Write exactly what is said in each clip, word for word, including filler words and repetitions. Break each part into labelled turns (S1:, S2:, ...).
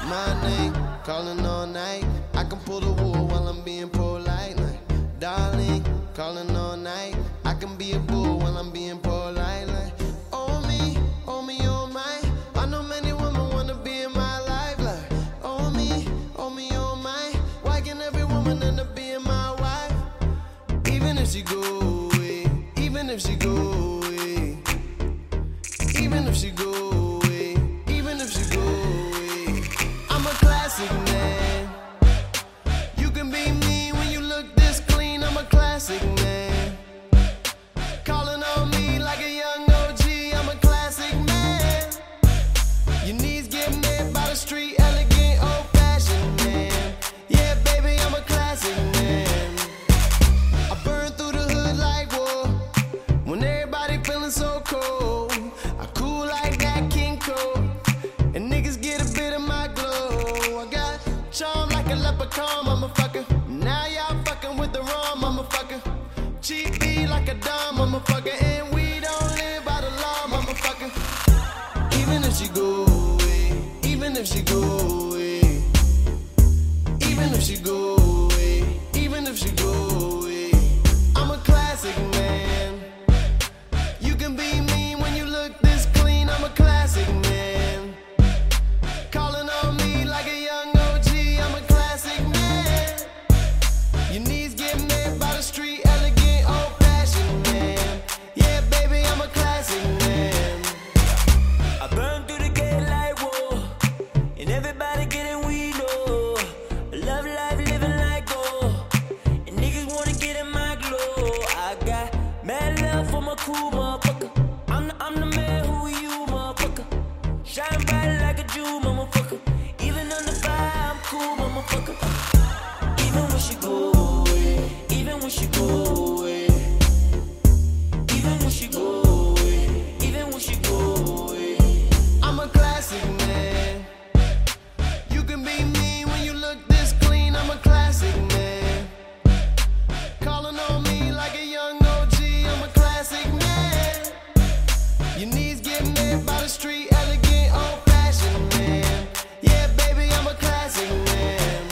S1: My name, calling all night. I can pull the wool while I'm being polite. Like, darling, calling all night. I can be a bull while I'm being polite. Like, oh me, oh me, oh my. I know many women wanna be in my life. Like, oh me, oh me, oh my. Why can every woman end up being my wife? Even if she go away, even if she go away, even if she go away, even if she go away. I'm a classic man. You can be me when you look this clean. I'm a classic man. Calling on me like a young O G. I'm a classic man. Your knees get made by the street, elegant, old-fashioned man. Yeah, baby, I'm a classic man. I burn through the hood like war when everybody feeling so cold. I cool like that King Cole, and niggas get a bit of my glow. I got charm like a leprechaun, motherfucker. Now y'all fucking with the wrong motherfucker. Cheap beat like a dumb motherfucker, and we don't live by the law, motherfucker. Even if she go away, even if she go away, even if she go away, even if she go away, I'm a classic man. You can be mean when you look this clean. I'm a classic man. Calling on me like a young O G. I'm a classic man. Your knees get made by the street, elegant, old-fashioned man. Yeah, baby, I'm a classic man.
S2: I burn through the gate like whoa, and everybody getting we know. Love life, living like gold, and niggas wanna get in my glow. I got mad love for my crew, motherfucker. I'm the, I'm the man who you, motherfucker. Shine bright like a Jew, motherfucker. Even under fire, I'm cool, motherfucker. Even when she go away, even when she go away, even when she go away, even when she go away.
S1: I'm a classic man. You can be mean when you look this clean. I'm a classic man. Calling on me like a young O G. I'm a classic man. Your knees get made by the street, elegant, old-fashioned man. Yeah, baby, I'm a classic man.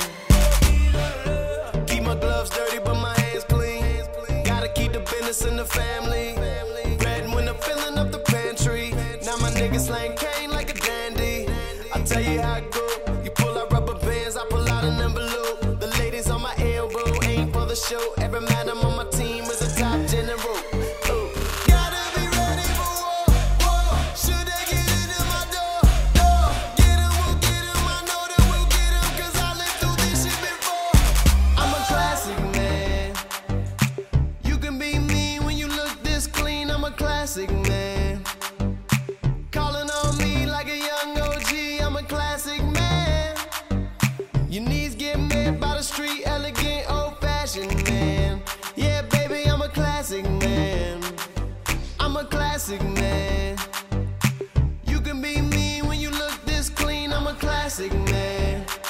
S1: Keep my gloves dirty, but my hands clean. Gotta keep the business in the family. Bread when I'm filling up the pantry. Now my niggas slang cane like a dandy. I tell you how it go. You pull out rubber bands, I pull out an envelope. The ladies on my elbow ain't for the show. Every madam on my team is a top general. Ooh. Gotta be ready for war, war. Should they get into my door, door? Get 'em, we'll get 'em. I know that we'll get 'em, 'cause I lived through this shit before. I'm a classic man. You can be mean when you look this clean. I'm a classic man. Calling on me like a young O G. I'm a classic man. Your knees get made by the street, elegant, old-fashioned man. Yeah, baby, I'm a classic man. I'm a classic man. You can be mean when you look this clean. I'm a classic man.